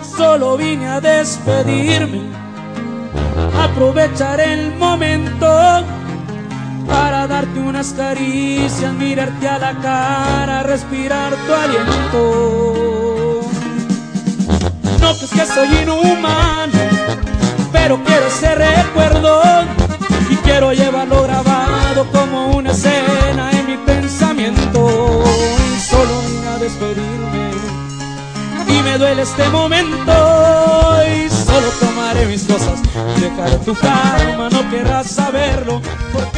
solo vine a despedirme, aprovechar el momento para darte unas caricias, mirarte a la cara, respirar tu aliento. No, pues que soy inhumano, pero quiero ese recuerdo y quiero llevarlo grabado como una escena en mi pensamiento. Y solo vine a despedirme y me duele este momento, y solo tomaré mis cosas, dejaré tu cama, no querrás saberlo.